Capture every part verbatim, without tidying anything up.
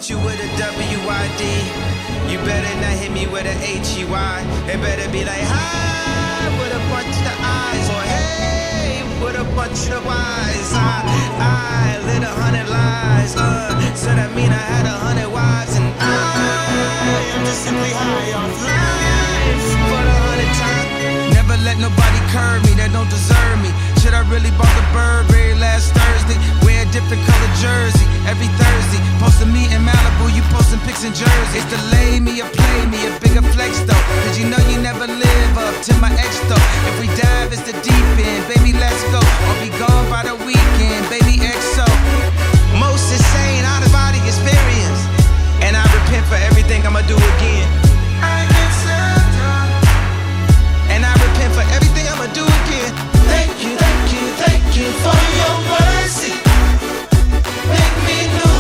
hit you with a W I D. You better not hit me with a H E Y. It better be like hi with a bunch of eyes, or hey with a bunch of Y's. I, I lit a hundred lies, uh, so that mean I had a hundred wives, and I am just simply high off life for the hundred times. Never let nobody curve me that don't deserve me. Should I really bought the Burberry last Thursday? Wear a different color jersey every Thursday. Posting me in Malibu, you posting pics in Jersey. It's delay me or play me, a bigger flex though. Cause you know you never live up to my ex though. If we dive, it's the deep end, baby, let's go. Or be gone by the weekend, baby, X O. Most insane, out of body experience. And I repent for everything I'ma do again. I get so drunk. And I repent for everything I'ma do again. Thank you, thank you, thank you for your mercy. Make me new.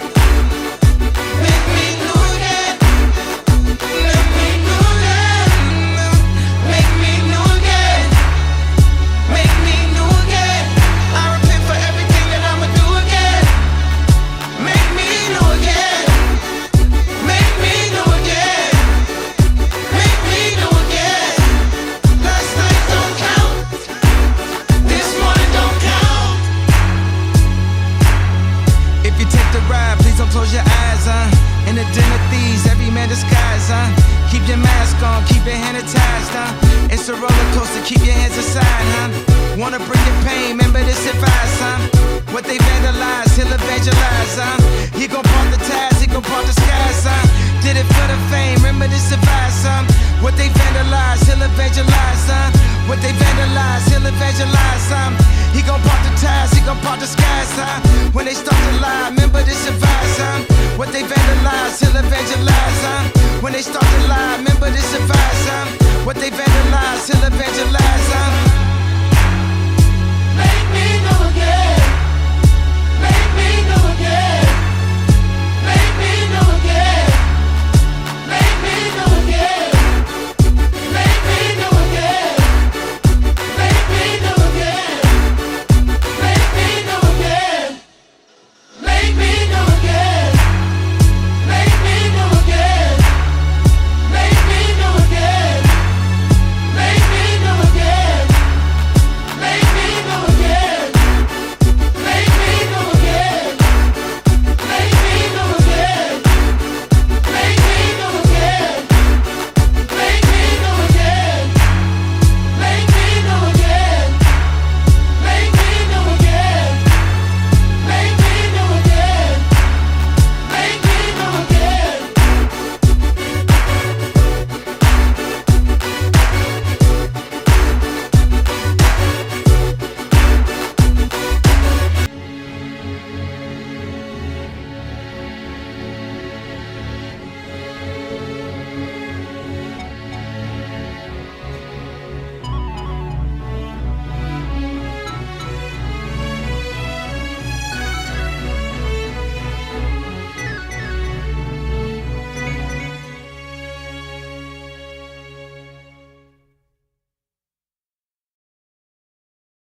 Make me new again. Make me new again. Make me new again. Make me new again. I repent for everything that I'ma do again. Make me new again. Make me new again. Make me new again. Last night don't count. This morning don't count. If you take the ride, please don't close your eyes, huh? In the den of thieves, every man disguised, huh? Keep your mask on, keep your hand attached, huh? It's a roller coaster, keep your hands aside, huh? Wanna bring your pain, remember this advice, huh? What they vandalize, he'll evangelize, huh? He gon' part the ties, he gon' part the skies, huh? Did it for the fame, remember this advice, huh? What they vandalize, he'll evangelize, huh? What they vandalize, he'll evangelize, huh? He gon' part the ties, he gon' part the skies, huh? When they start to lie, remember this advice, huh? What they vandalize, he'll evangelize, huh? When they start to lie, remember this advice, huh? What they vandalize, he'll evangelize, huh?